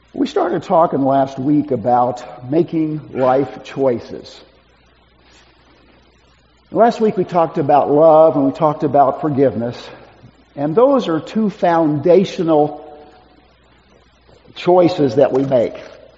We started talking last week about making life choices. Last week we talked about love and we talked about forgiveness. And those are two foundational choices that we make.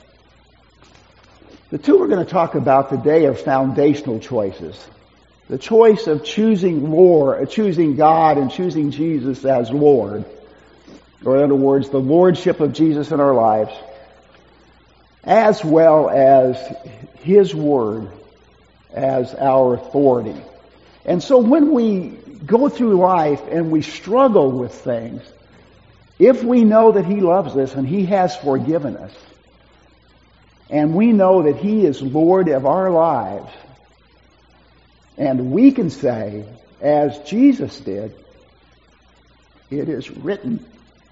The two we're going to talk about today are foundational choices. The choice of choosing God and choosing Jesus as Lord. Or in other words, the lordship of Jesus in our lives, as well as His Word as our authority. And so when we go through life and we struggle with things, if we know that He loves us and He has forgiven us, and we know that He is Lord of our lives, and we can say, as Jesus did, it is written,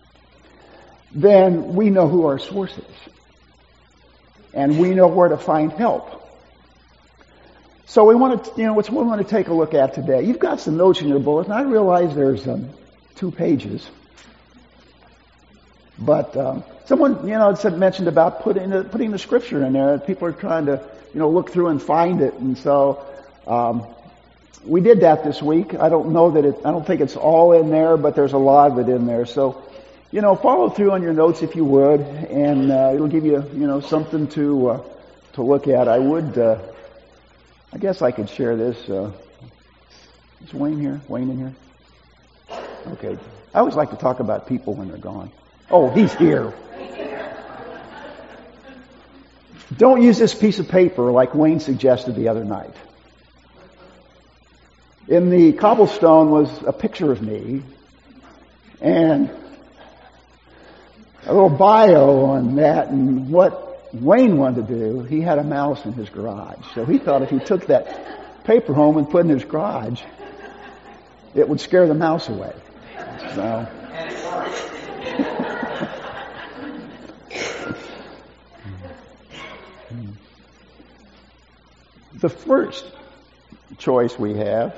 then we know who our source is. And we know where to find help. So we want to take a look at today. You've got some notes in your bulletin. I realize there's 2 pages. But someone, mentioned about putting the scripture in there. People are trying to, look through and find it. And so we did that this week. I don't think it's all in there, but there's a lot of it in there. So, follow through on your notes if you would, and it'll give you, something to look at. I guess I could share this. Is Wayne here? Wayne in here? Okay. I always like to talk about people when they're gone. Oh, he's here. Don't use this piece of paper like Wayne suggested the other night. In the cobblestone was a picture of me, and a little bio on that, and what Wayne wanted to do. He had a mouse in his garage, so he thought if he took that paper home and put it in his garage, it would scare the mouse away. So, the first choice we have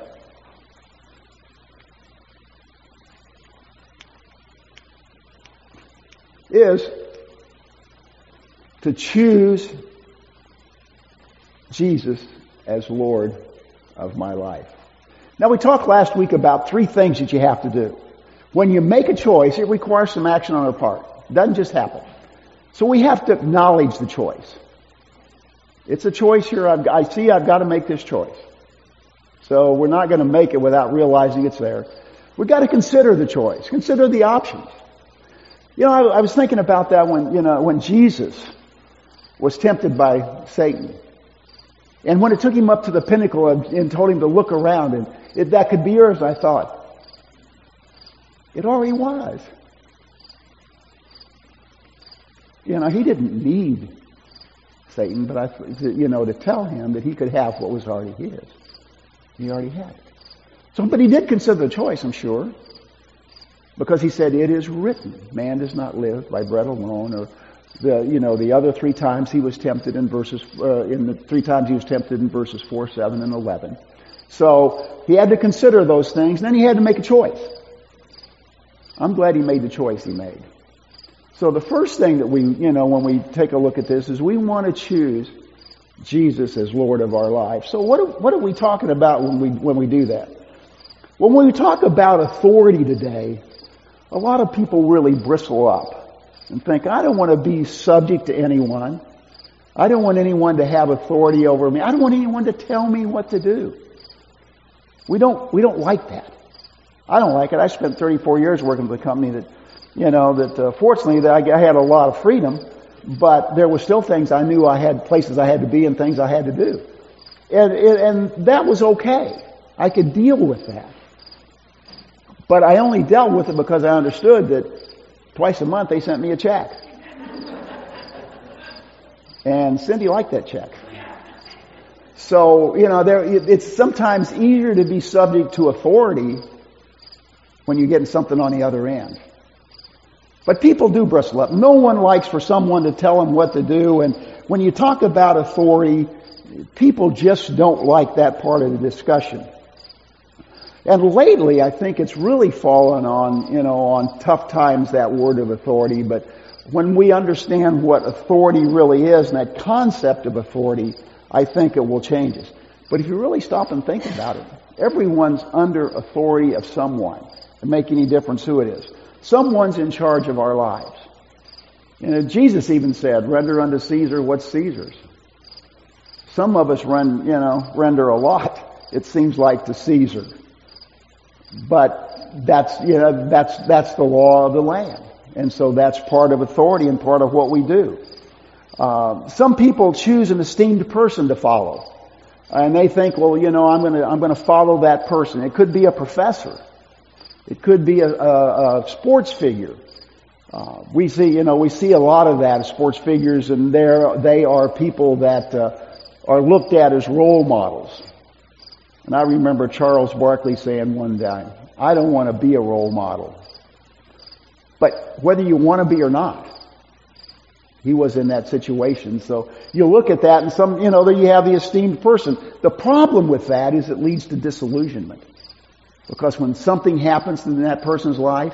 is to choose Jesus as Lord of my life. Now, we talked last week about 3 things that you have to do. When you make a choice, it requires some action on our part. It doesn't just happen. So we have to acknowledge the choice. It's a choice here. I've got to make this choice. So we're not going to make it without realizing it's there. We've got to consider the choice. Consider the options. I was thinking about that when Jesus was tempted by Satan. And when it took him up to the pinnacle and told him to look around, and that could be yours, I thought, it already was. He didn't need Satan, but to tell him that he could have what was already his. He already had it. But he did consider the choice, I'm sure. Because he said, it is written, man does not live by bread alone, or the other 3 times he was tempted in the 3 times he was tempted in verses 4, 7, and 11. So he had to consider those things, and then he had to make a choice. I'm glad he made the choice he made. So the first thing that we, when we take a look at this is we want to choose Jesus as Lord of our life. So what are we talking about when we do that? When we talk about authority today, a lot of people really bristle up and think, I don't want to be subject to anyone. I don't want anyone to have authority over me. I don't want anyone to tell me what to do. We don't like that. I don't like it. I spent 34 years working with a company that, fortunately, that I had a lot of freedom, but there were still things I knew I had, places I had to be and things I had to do. And that was okay. I could deal with that. But I only dealt with it because I understood that twice a month they sent me a check. And Cindy liked that check. So, it's sometimes easier to be subject to authority when you're getting something on the other end. But people do bristle up. No one likes for someone to tell them what to do. And when you talk about authority, people just don't like that part of the discussion. And lately, I think it's really fallen on tough times, that word of authority. But when we understand what authority really is and that concept of authority, I think it will change us. But if you really stop and think about it, everyone's under authority of someone. It doesn't make any difference who it is. Someone's in charge of our lives. Jesus even said, render unto Caesar what's Caesar's. Some of us render a lot, it seems like, to Caesar. But that's the law of the land. And so that's part of authority and part of what we do. Some people choose an esteemed person to follow. And they think, well, I'm going to follow that person. It could be a professor. It could be a sports figure. We see a lot of that, sports figures, and they are people that are looked at as role models. And I remember Charles Barkley saying one time, I don't want to be a role model. But whether you want to be or not, he was in that situation. So you look at that and there you have the esteemed person. The problem with that is it leads to disillusionment. Because when something happens in that person's life,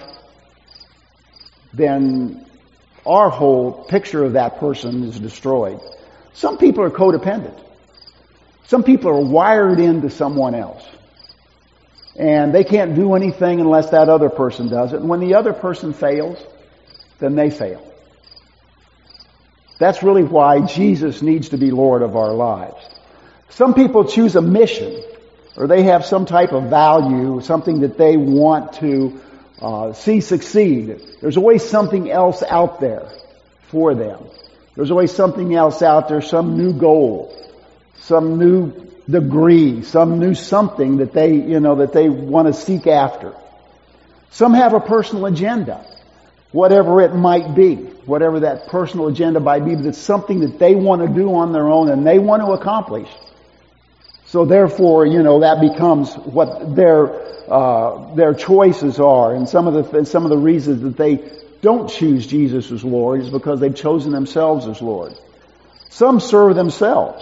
then our whole picture of that person is destroyed. Some people are codependent. Some people are wired into someone else. And they can't do anything unless that other person does it. And when the other person fails, then they fail. That's really why Jesus needs to be Lord of our lives. Some people choose a mission, or they have some type of value, something that they want to see succeed. There's always something else out there for them. There's always something else out there, some new goal, some new degree, some new something that they want to seek after. Some have a personal agenda, whatever it might be, whatever that personal agenda might be, but it's something that they want to do on their own and they want to accomplish. So therefore, that becomes what their choices are. And some of the reasons that they don't choose Jesus as Lord is because they've chosen themselves as Lord. Some serve themselves.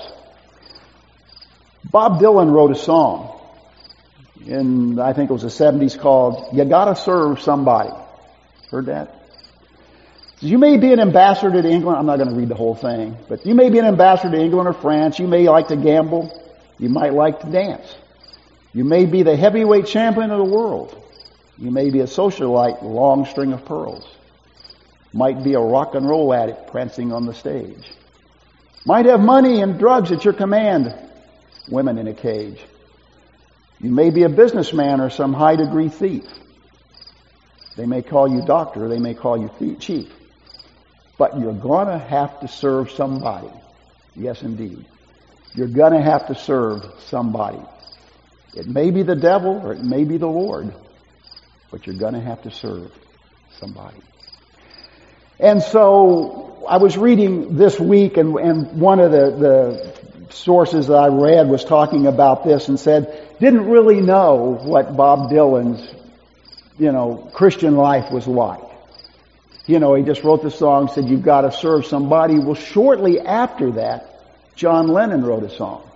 Bob Dylan wrote a song in, I think it was the 70s, called You Gotta Serve Somebody. Heard that? You may be an ambassador to England. I'm not going to read the whole thing, but you may be an ambassador to England or France. You may like to gamble. You might like to dance. You may be the heavyweight champion of the world. You may be a socialite, long string of pearls. Might be a rock and roll addict prancing on the stage. Might have money and drugs at your command. Women in a cage. You may be a businessman or some high degree thief. They may call you doctor, they may call you chief. But you're going to have to serve somebody. Yes, indeed. You're going to have to serve somebody. It may be the devil or it may be the Lord, but you're going to have to serve somebody. And so I was reading this week, and one of the sources that I read was talking about this and said, didn't really know what Bob Dylan's, Christian life was like. He just wrote the song, said, you've got to serve somebody. Well, shortly after that, John Lennon wrote a song.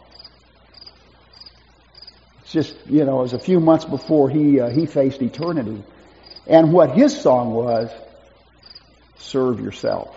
It's just, it was a few months before he faced eternity. And what his song was, serve yourself.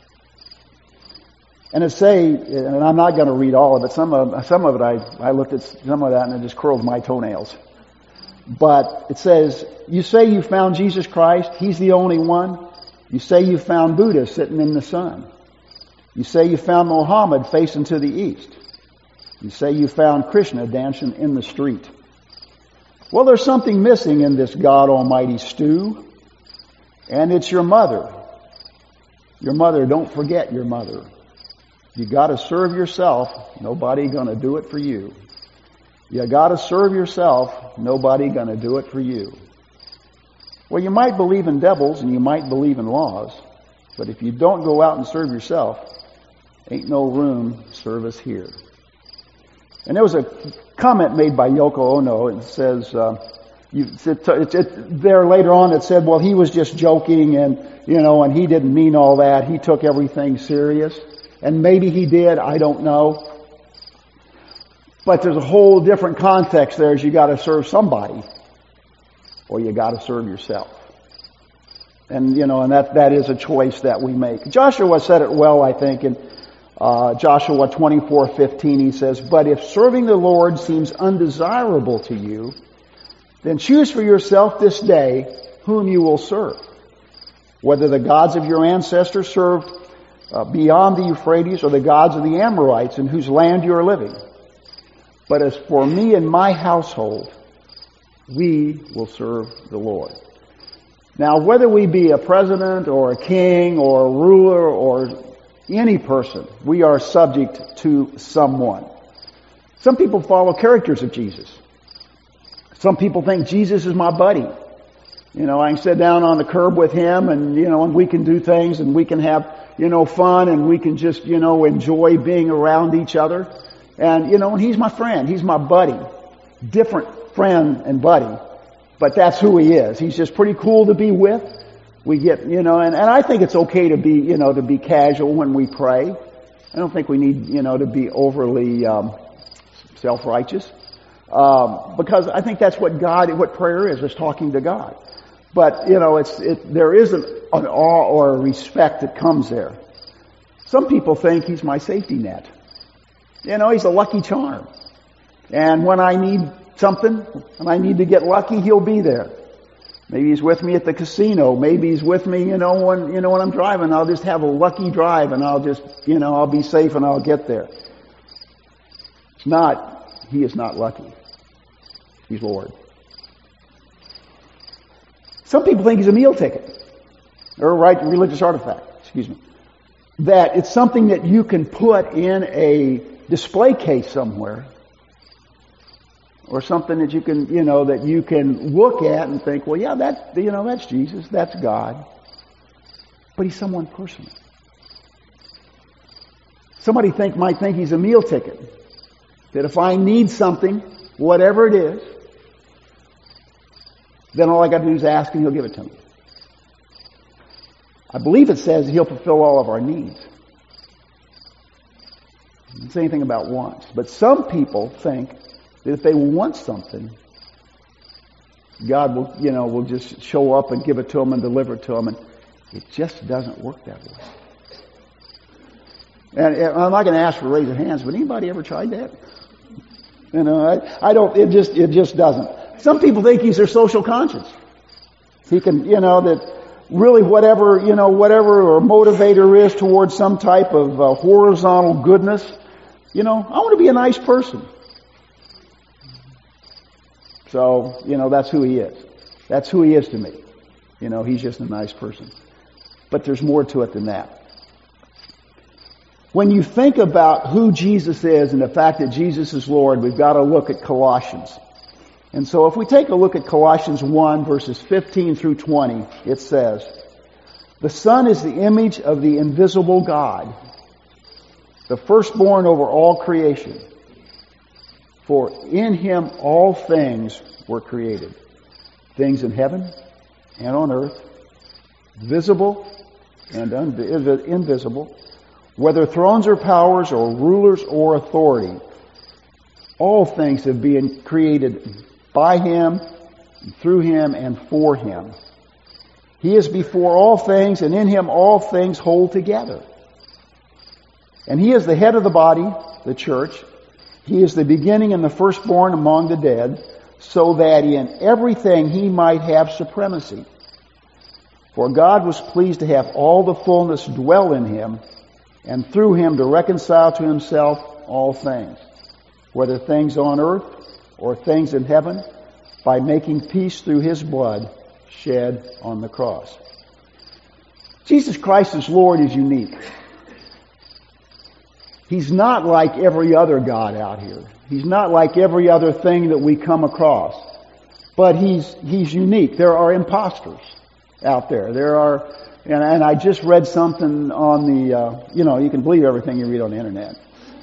And and I'm not going to read all of it. Some of it, I looked at some of that and it just curled my toenails. But it says, you say you found Jesus Christ, He's the only one. You say you found Buddha sitting in the sun. You say you found Muhammad facing to the east. You say you found Krishna dancing in the street. Well, there's something missing in this God Almighty stew, and it's your mother. Your mother, don't forget your mother. You got to serve yourself. Nobody going to do it for you. You got to serve yourself. Nobody going to do it for you. Well, you might believe in devils and you might believe in laws, but if you don't go out and serve yourself, ain't no room service here. And there was a comment made by Yoko Ono. It says, there later on it said, well, he was just joking and he didn't mean all that. He took everything serious. And maybe he did, I don't know. But there's a whole different context there, is you got to serve somebody. or you got to serve yourself. And, and that is a choice that we make. Joshua said it well, I think, in Joshua 24:15. He says, "But if serving the Lord seems undesirable to you, then choose for yourself this day whom you will serve, whether the gods of your ancestors served beyond the Euphrates or the gods of the Amorites in whose land you are living. But as for me and my household, we will serve the Lord." Now, whether we be a president or a king or a ruler or any person, we are subject to someone. Some people follow characters of Jesus. Some people think Jesus is my buddy. I can sit down on the curb with him and, and we can do things and we can have, fun and we can just, enjoy being around each other. And, and he's my friend. He's my buddy. Different friend and buddy. But that's who he is. He's just pretty cool to be with. We get, and I think it's okay to be, to be casual when we pray. I don't think we need, to be overly self-righteous. Because I think that's what prayer is talking to God. But, there is an awe or a respect that comes there. Some people think he's my safety net. He's a lucky charm. And when I need something and I need to get lucky, he'll be there. Maybe he's with me at the casino. Maybe he's with me, when I'm driving. I'll just have a lucky drive and I'll just, I'll be safe and I'll get there. He is not lucky. He's Lord. Some people think he's a meal ticket or a religious artifact, that it's something that you can put in a display case somewhere, or something that you can, that you can look at and think, well, yeah, that's Jesus, that's God. But he's someone personal. Somebody might think he's a meal ticket. That if I need something, whatever it is, then all I got to do is ask and he'll give it to me. I believe it says he'll fulfill all of our needs. It doesn't say anything about wants. But some people think that if they want something, God will just show up and give it to them and deliver it to them. And it just doesn't work that way. And I'm not going to ask for raise of hands, but anybody ever tried that? I don't, it just doesn't. Some people think he's their social conscience. He can, that really whatever or motivator is towards some type of horizontal goodness, I want to be a nice person. So, that's who he is. That's who he is to me. He's just a nice person. But there's more to it than that. When you think about who Jesus is and the fact that Jesus is Lord, we've got to look at Colossians. And so if we take a look at Colossians 1, verses 15 through 20, it says, "The Son is the image of the invisible God, the firstborn over all creation. For in him all things were created, things in heaven and on earth, visible and invisible, whether thrones or powers or rulers or authority. All things have been created by him, through him, and for him. He is before all things, and in him all things hold together. And he is the head of the body, the church. He is the beginning and the firstborn among the dead, so that in everything he might have supremacy. For God was pleased to have all the fullness dwell in him, and through him to reconcile to himself all things, whether things on earth or things in heaven, by making peace through his blood shed on the cross." Jesus Christ as Lord is unique. He's not like every other God out here. He's not like every other thing that we come across. But he's unique. There are imposters out there. There are, and I just read something on the, you can believe everything you read on the internet.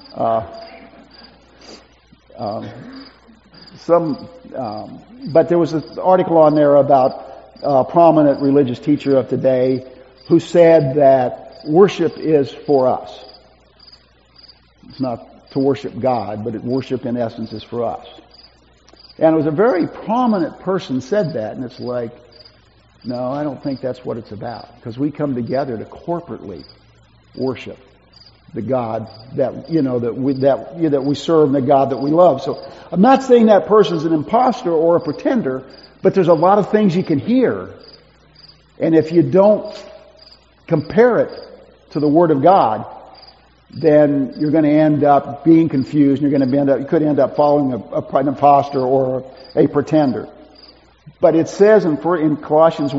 But there was an article on there about a prominent religious teacher of today who said that worship is for us. It's not to worship God, but worship in essence is for us. And it was a very prominent person said that, and it's like, no, I don't think that's what it's about. Because we come together to corporately worship the God that, that we serve and the God that we love. So I'm not saying that person's an imposter or a pretender, but there's a lot of things you can hear. And if you don't compare it to the Word of God, then you're going to end up being confused. And you could end up following an imposter or a pretender. But it says in Colossians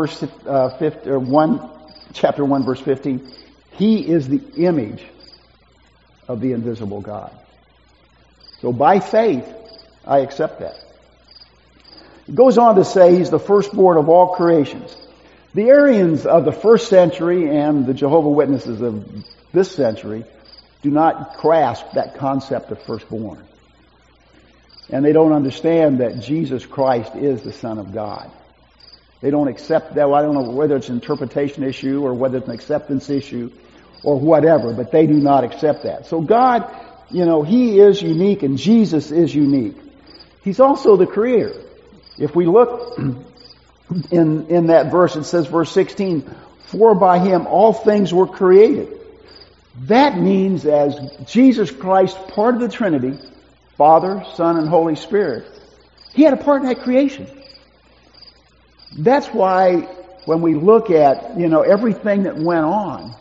1 chapter 1 verse 15, He is the image of the invisible God. So by faith, I accept that. It goes on to say He's the firstborn of all creations. The Arians of the first century and the Jehovah's Witnesses of this century do not grasp that concept of firstborn. And they don't understand that Jesus Christ is the Son of God. They don't accept that. Well, I don't know whether it's an interpretation issue or whether it's an acceptance issue or whatever, but they do not accept that. So God, He is unique and Jesus is unique. He's also the Creator. If we look in that verse, it says, verse 16, for by Him all things were created. That means as Jesus Christ, part of the Trinity, Father, Son, and Holy Spirit, He had a part in that creation. That's why when we look at, everything that went on,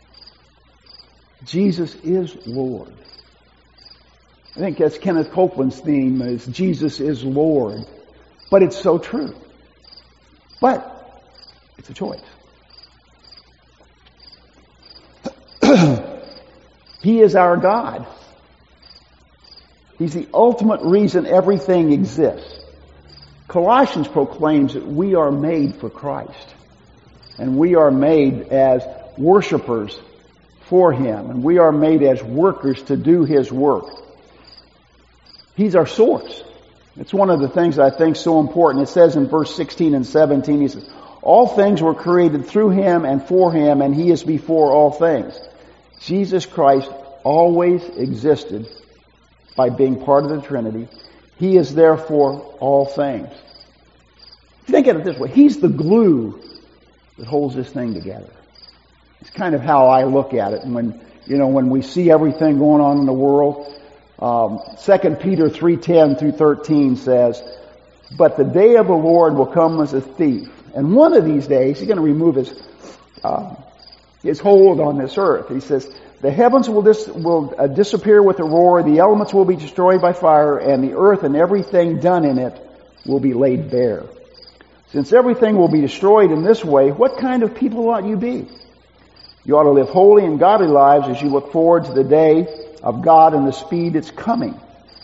Jesus is Lord. I think that's Kenneth Copeland's theme, is Jesus is Lord. But it's so true. But it's a choice. He is our God. He's the ultimate reason everything exists. Colossians proclaims that we are made for Christ. And we are made as worshipers for Him. And we are made as workers to do His work. He's our source. It's one of the things that I think is so important. It says in verse 16 and 17, He says, all things were created through Him and for Him, and He is before all things. Jesus Christ always existed by being part of the Trinity. He is therefore all things. Think of it this way. He's the glue that holds this thing together. It's kind of how I look at it. And when we see everything going on in the world, 2 Peter 3:10 through 13 says, but the day of the Lord will come as a thief. And one of these days, He's going to remove His hold on this earth. He says, the heavens will disappear with a roar, the elements will be destroyed by fire, and the earth and everything done in it will be laid bare. Since everything will be destroyed in this way, what kind of people ought you be? You ought to live holy and godly lives as you look forward to the day of God and the speed it's coming.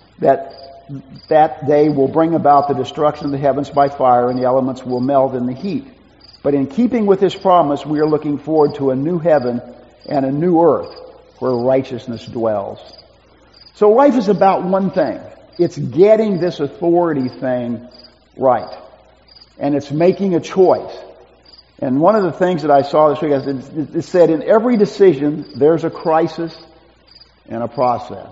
That day will bring about the destruction of the heavens by fire, and the elements will melt in the heat. But in keeping with His promise, we are looking forward to a new heaven and a new earth where righteousness dwells. So life is about one thing. It's getting this authority thing right. And it's making a choice. And one of the things that I saw this week, it said in every decision, there's a crisis and a process.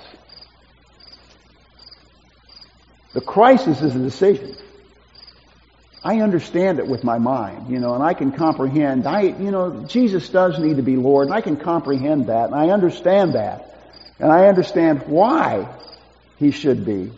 The crisis is a decision. I understand it with my mind, and I can comprehend. Jesus does need to be Lord, and I can comprehend that, and I understand that. And I understand why He should be.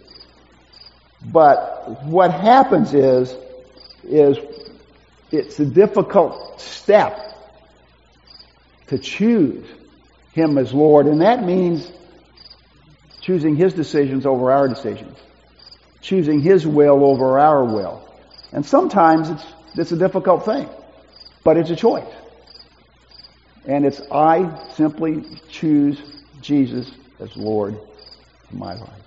But what happens is it's a difficult step to choose Him as Lord, and that means choosing His decisions over our decisions, choosing His will over our will. And sometimes it's a difficult thing, but it's a choice. And it's I simply choose Jesus as Lord of my life.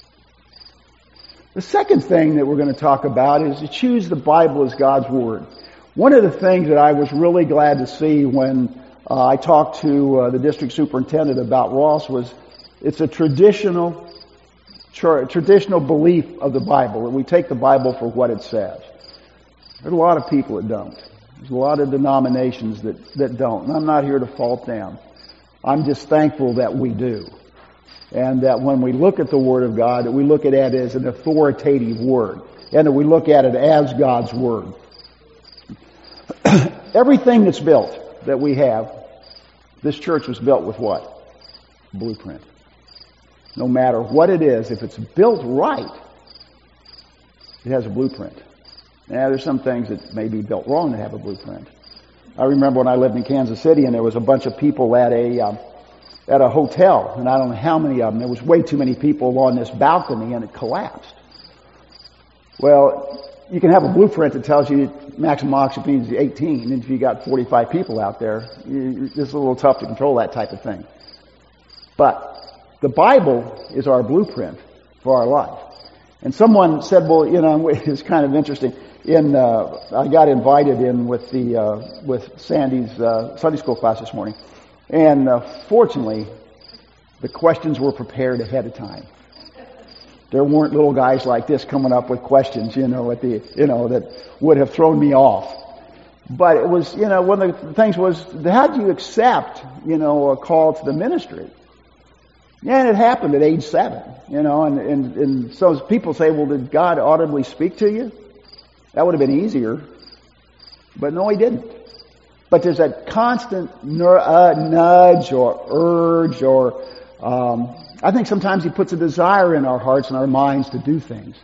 The second thing that we're going to talk about is to choose the Bible as God's Word. One of the things that I was really glad to see when I talked to the district superintendent about Ross was it's a traditional belief of the Bible, that we take the Bible for what it says. There's a lot of people that don't. There's a lot of denominations that don't. And I'm not here to fault them. I'm just thankful that we do. And that when we look at the Word of God, that we look at it as an authoritative Word. And that we look at it as God's Word. Everything that's built that we have, this church was built with what? Blueprint. No matter what it is, if it's built right, it has a blueprint. Now, there's some things that may be built wrong that have a blueprint. I remember when I lived in Kansas City and there was a bunch of people at a hotel, and I don't know how many of them. There was way too many people on this balcony and it collapsed. Well, you can have a blueprint that tells you maximum occupancy is 18, and if you got 45 people out there, it's a little tough to control that type of thing. But the Bible is our blueprint for our life. And someone said, well, it's kind of interesting. I got invited in with Sandy's Sunday school class this morning. And fortunately, the questions were prepared ahead of time. There weren't little guys like this coming up with questions, that would have thrown me off. But it was, one of the things was, how do you accept, a call to the ministry? Yeah, and it happened at age 7, and so people say, well, did God audibly speak to you? That would have been easier. But no, He didn't. But there's a constant nudge or urge or, I think sometimes He puts a desire in our hearts and our minds to do things.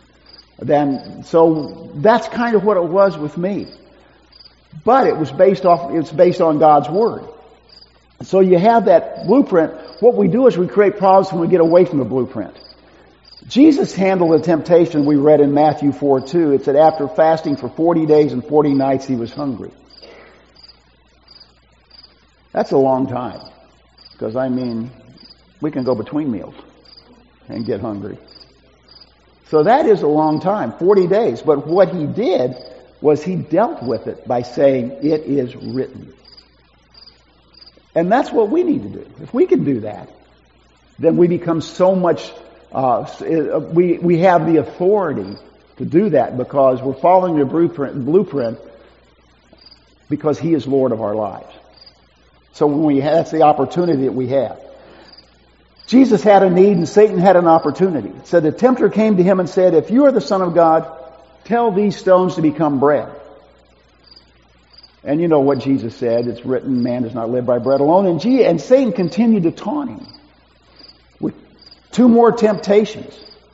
So that's kind of what it was with me. But it's based on God's Word. So you have that blueprint. What we do is we create problems when we get away from the blueprint. Jesus handled the temptation we read in Matthew 4:2. It said after fasting for 40 days and 40 nights He was hungry. That's a long time. Because, we can go between meals and get hungry. So that is a long time, 40 days. But what He did was He dealt with it by saying, it is written. And that's what we need to do. If we can do that, then we become so much, we have the authority to do that because we're following the blueprint because He is Lord of our lives. So that's the opportunity that we have. Jesus had a need and Satan had an opportunity. So the tempter came to Him and said, if you are the Son of God, tell these stones to become bread. And you know what Jesus said. It's written, man does not live by bread alone. And Satan continued to taunt Him with 2 more temptations.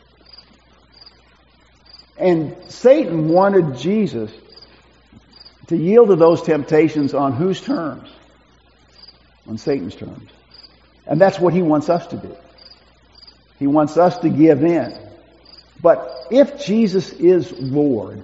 And Satan wanted Jesus to yield to those temptations on whose terms? On Satan's terms. And that's what he wants us to do. He wants us to give in. But if Jesus is Lord,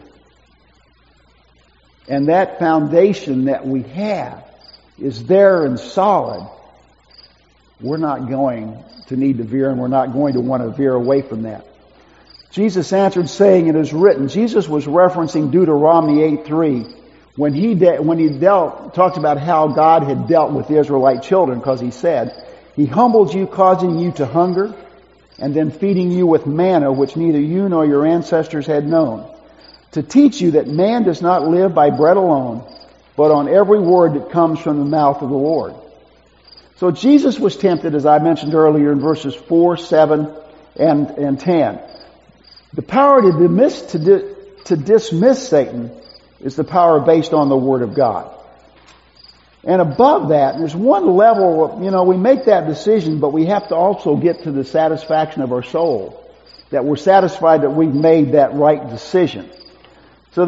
and that foundation that we have is there and solid, we're not going to need to veer, and we're not going to want to veer away from that. Jesus answered, saying, it is written. Jesus was referencing Deuteronomy 8:3 when he talked about how God had dealt with the Israelite children, because He said, He humbled you, causing you to hunger, and then feeding you with manna, which neither you nor your ancestors had known, to teach you that man does not live by bread alone, but on every word that comes from the mouth of the Lord. So Jesus was tempted, as I mentioned earlier, in verses 4, 7, and 10. The power to dismiss Satan is the power based on the Word of God. And above that, there's one level, we make that decision, but we have to also get to the satisfaction of our soul. That we're satisfied that we've made that right decision. So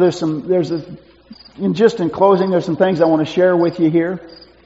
in closing, there's some things I want to share with you here.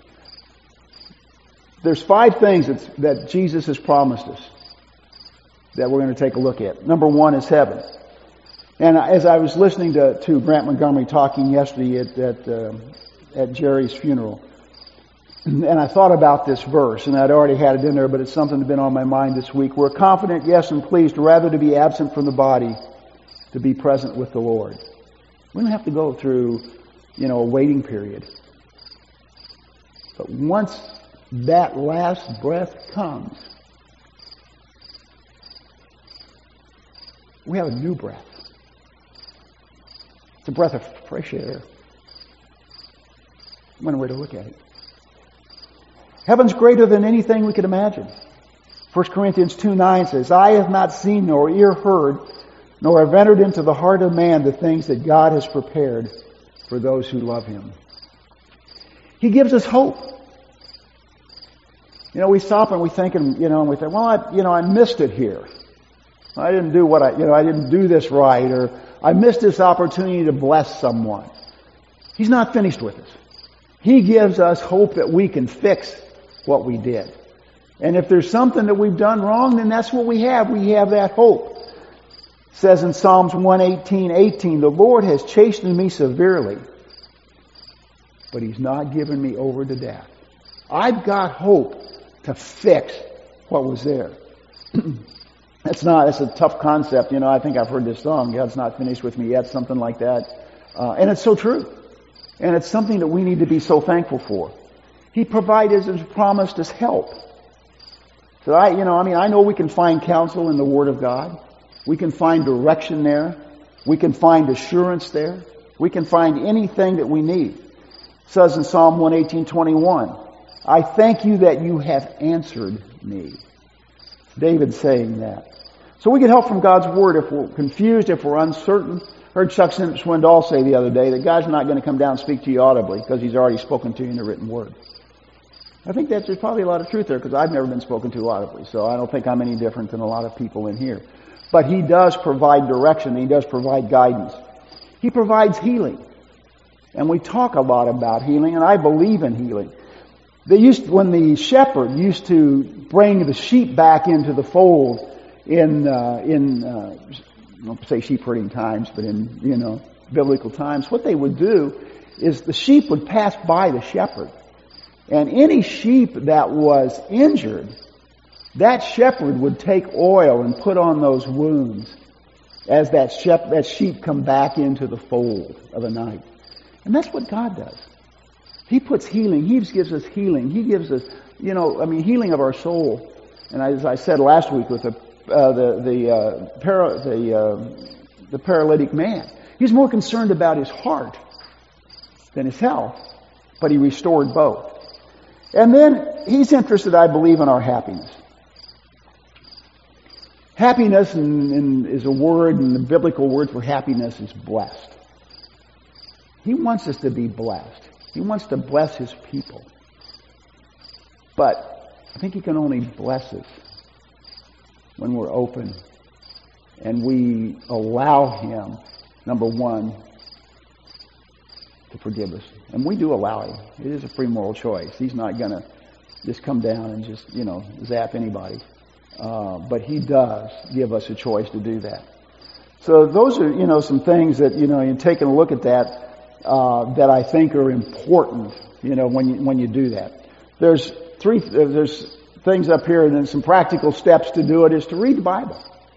There's 5 things that Jesus has promised us that we're going to take a look at. Number 1 is heaven. And as I was listening to Grant Montgomery talking yesterday at Jerry's funeral, and I thought about this verse, and I'd already had it in there, but it's something that's been on my mind this week. We're confident, yes, and pleased, rather to be absent from the body, to be present with the Lord. We don't have to go through, a waiting period. But once that last breath comes, we have a new breath. It's a breath of fresh air. One way to look at it. Heaven's greater than anything we could imagine. 1 Corinthians 2:9 says, "Eye have not seen nor ear heard, nor have entered into the heart of man the things that God has prepared for those who love Him." He gives us hope. We stop and we think, and we think, well, I missed it here. I didn't do I didn't do this right, or I missed this opportunity to bless someone. He's not finished with us. He gives us hope that we can fix what we did. And if there's something that we've done wrong, then that's what we have. We have that hope. It says in Psalms 118:18, "The Lord has chastened me severely, but He's not given me over to death." I've got hope to fix what was there. That's a tough concept. I think I've heard this song, "God's not finished with me yet," something like that. And it's so true. And it's something that we need to be so thankful for. He provided His promised us help. So I know we can find counsel in the Word of God. We can find direction there. We can find assurance there. We can find anything that we need. It says in Psalm 118:21, "I thank you that you have answered me." David saying that. So we get help from God's Word if we're confused, if we're uncertain. I heard Chuck Swindoll say the other day that God's not going to come down and speak to you audibly because He's already spoken to you in the written Word. I think there's probably a lot of truth there because I've never been spoken to audibly, so I don't think I'm any different than a lot of people in here. But He does provide direction. He does provide guidance. He provides healing. And we talk a lot about healing, and I believe in healing. When the shepherd used to bring the sheep back into the fold in I don't say sheep herding times, but in biblical times, what they would do is the sheep would pass by the shepherd. And any sheep that was injured, that shepherd would take oil and put on those wounds as that sheep come back into the fold of the night. And that's what God does. He puts healing. He gives us healing. He gives us, healing of our soul. And as I said last week with the paralytic man, he's more concerned about his heart than his health, but He restored both. And then He's interested, I believe, in our happiness. Happiness is a word, and the biblical word for happiness is blessed. He wants us to be blessed. He wants to bless His people. But I think He can only bless us when we're open and we allow Him, number one, to forgive us. And we do allow Him. It is a free moral choice. He's not going to just come down and just, zap anybody. But He does give us a choice to do that. So those are, some things that, in taking a look at that, that I think are important, when you do that. There's things up here, and then some practical steps to do it is to read the Bible.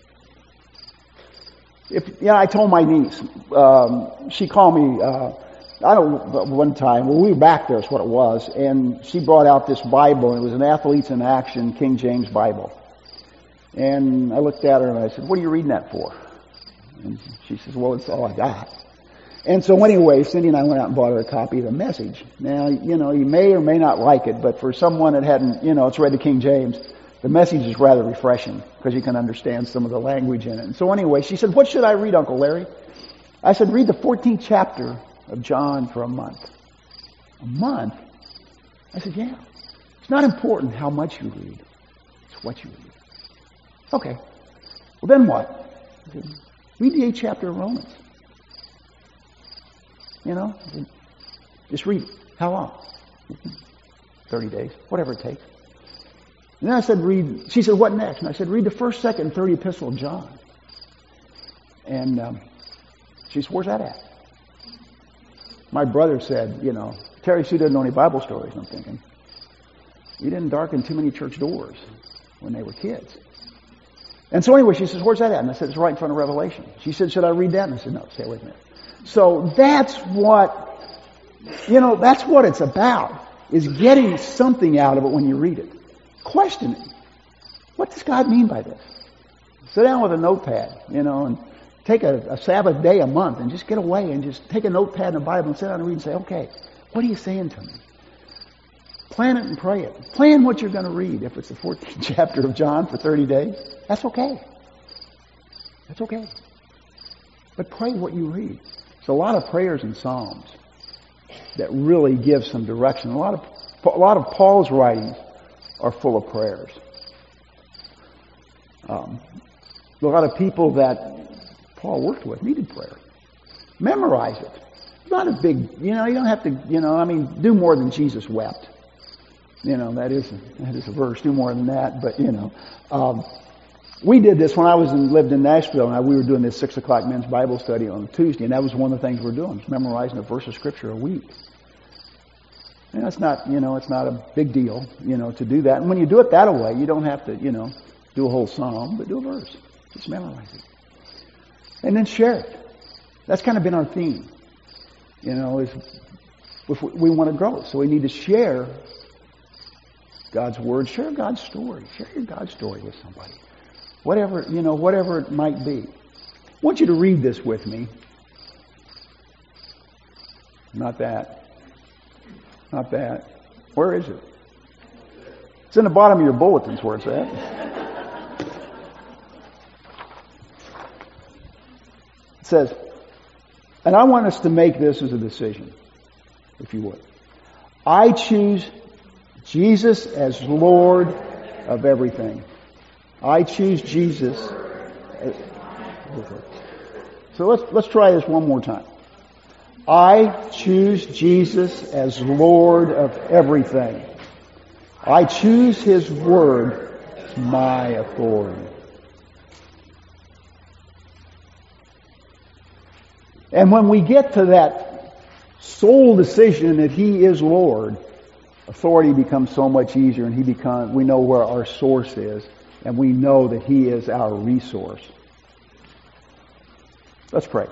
I told my niece, she called me, one time, we were back there is what it was, and she brought out this Bible, and it was an Athletes in Action King James Bible. And I looked at her and I said, "What are you reading that for?" And she says, "Well, it's all I got." And so anyway, Cindy and I went out and bought her a copy of the Message. Now, you may or may not like it, but for someone that hadn't, it's read the King James, the Message is rather refreshing because you can understand some of the language in it. And so anyway, she said, "What should I read, Uncle Larry?" I said, "Read the 14th chapter of John for a month." A month? I said, "Yeah. It's not important how much you read. It's what you read." "Okay. Well, then what?" I said, "Read the 8th chapter of Romans." Just read it. How long? 30 days. Whatever it takes. And then I said, she said, "What next?" And I said, "Read the 1st, 2nd, and 3rd epistle of John." And she said, "Where's that at?" My brother said, "Terry Sue doesn't know any Bible stories." I'm thinking, we didn't darken too many church doors when they were kids. And so anyway, she says, "Where's that at?" And I said, "It's right in front of Revelation." She said, "Should I read that?" And I said, "No, stay with me." So that's what it's about, is getting something out of it when you read it. Question it. What does God mean by this? Sit down with a notepad, and take a Sabbath day a month and just get away and just take a notepad in the Bible and sit down and read and say, "Okay, what are you saying to me?" Plan it and pray it. Plan what you're going to read. If it's the 14th chapter of John for 30 days, that's okay. That's okay. But pray what you read. There's a lot of prayers in Psalms that really give some direction. A lot of Paul's writings are full of prayers. A lot of people that Paul worked with needed prayer. Memorize it. It's not a big, you don't have to, do more than Jesus wept. That is a verse. Do more than that, but we did this when I lived in Nashville, and we were doing this 6 o'clock men's Bible study on Tuesday, and that was one of the things we're doing, was memorizing a verse of Scripture a week. And it's not, it's not a big deal, to do that. And when you do it that way, you don't have to, do a whole psalm, but do a verse. Just memorize it. And then share it. That's kind of been our theme. Is if we want to grow. So we need to share God's Word. Share God's story. Share your God's story with somebody. Whatever it might be. I want you to read this with me. Not that. Not that. Where is it? It's in the bottom of your bulletins where it's at. It says, and I want us to make this as a decision, if you would. I choose Jesus as Lord of everything. I choose Jesus. So let's try this one more time. I choose Jesus as Lord of everything. I choose His Word as my authority. And when we get to that sole decision that He is Lord, authority becomes so much easier, and we know where our source is, and we know that He is our resource. Let's pray.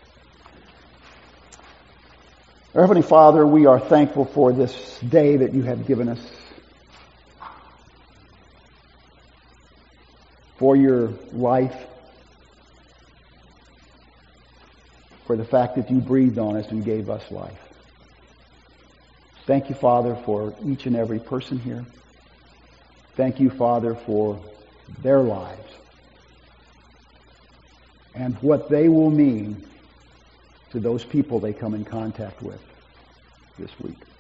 Our Heavenly Father, we are thankful for this day that You have given us, for Your life, for the fact that You breathed on us and gave us life. Thank You, Father, for each and every person here. Thank You, Father, for their lives and what they will mean to those people they come in contact with this week.